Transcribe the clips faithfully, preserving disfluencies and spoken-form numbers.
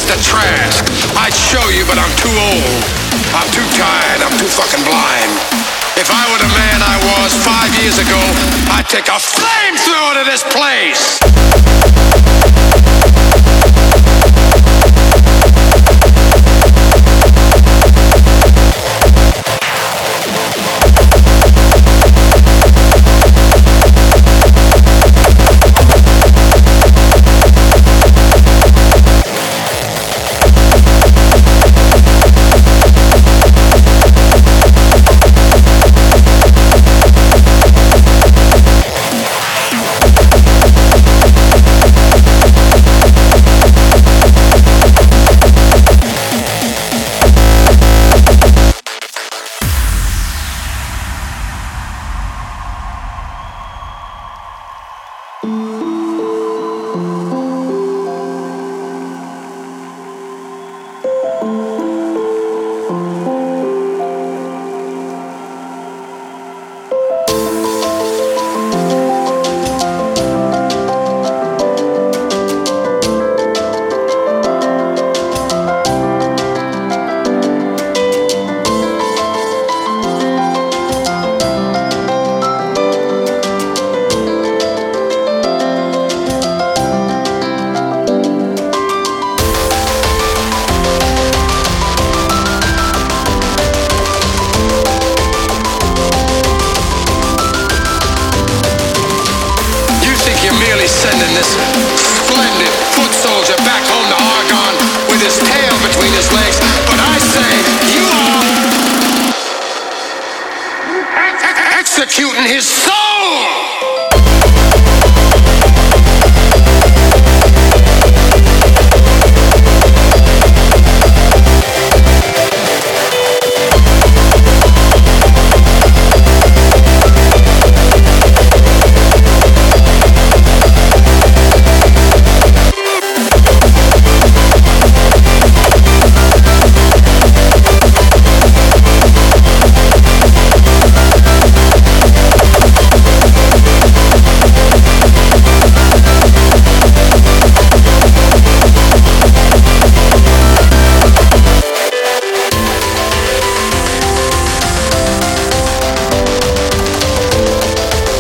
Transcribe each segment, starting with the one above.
to trash. I'd show you, but I'm too old. I'm too tired. I'm too fucking blind. If I were the man I was five years ago, I'd take a flamethrower to this place. Sending this splendid foot soldier back home to Argonne with his tail between his legs. But I say, you are ex- executing his soul!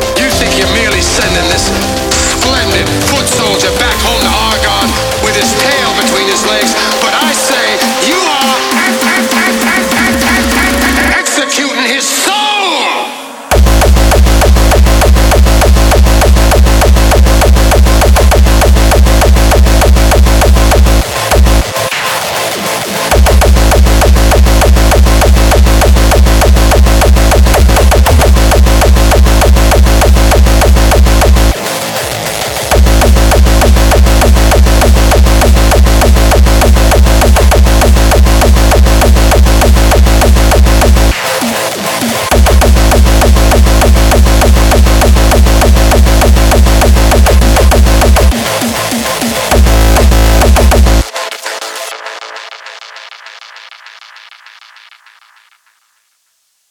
Sending this splendid foot soldier back home to Argonne with his tail